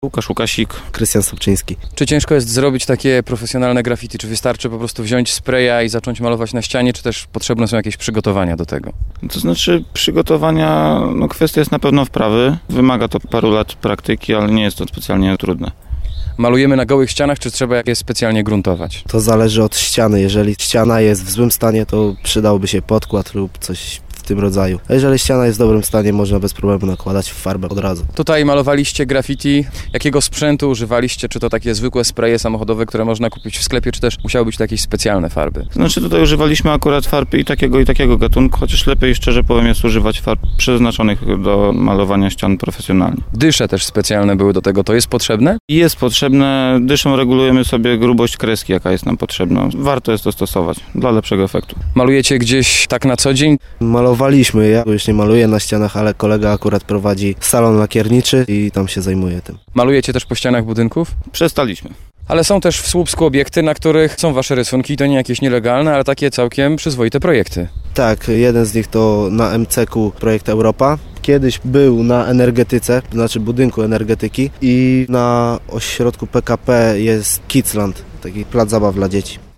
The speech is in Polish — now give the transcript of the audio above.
Łukasz Łukasik. Krystian Sobczyński. Czy ciężko jest zrobić takie profesjonalne graffiti? Czy wystarczy po prostu wziąć spraya i zacząć malować na ścianie, czy też potrzebne są jakieś przygotowania do tego? To znaczy przygotowania, kwestia jest na pewno wprawy. Wymaga to paru lat praktyki, ale nie jest to specjalnie trudne. Malujemy na gołych ścianach, czy trzeba je specjalnie gruntować? To zależy od ściany. Jeżeli ściana jest w złym stanie, to przydałby się podkład lub coś w tym rodzaju. A jeżeli ściana jest w dobrym stanie, można bez problemu nakładać farbę od razu. Tutaj malowaliście graffiti. Jakiego sprzętu używaliście? Czy to takie zwykłe spraye samochodowe, które można kupić w sklepie, czy też musiały być to jakieś specjalne farby? To znaczy tutaj używaliśmy akurat farb i takiego gatunku, chociaż lepiej, szczerze powiem, jest używać farb przeznaczonych do malowania ścian profesjonalnie. Dysze też specjalne były do tego. To jest potrzebne? Jest potrzebne. Dyszą regulujemy sobie grubość kreski, jaka jest nam potrzebna. Warto jest to stosować dla lepszego efektu. Malujecie gdzieś tak na co dzień? Malowaliśmy, ja już nie maluję na ścianach, ale kolega akurat prowadzi salon lakierniczy i tam się zajmuje tym. Malujecie też po ścianach budynków? Przestaliśmy. Ale są też w Słupsku obiekty, na których są wasze rysunki. To nie jakieś nielegalne, ale takie całkiem przyzwoite projekty. Tak, jeden z nich to na MCK projekt Europa. Kiedyś był na energetyce, znaczy budynku energetyki i na ośrodku PKP jest Kidsland, taki plac zabaw dla dzieci.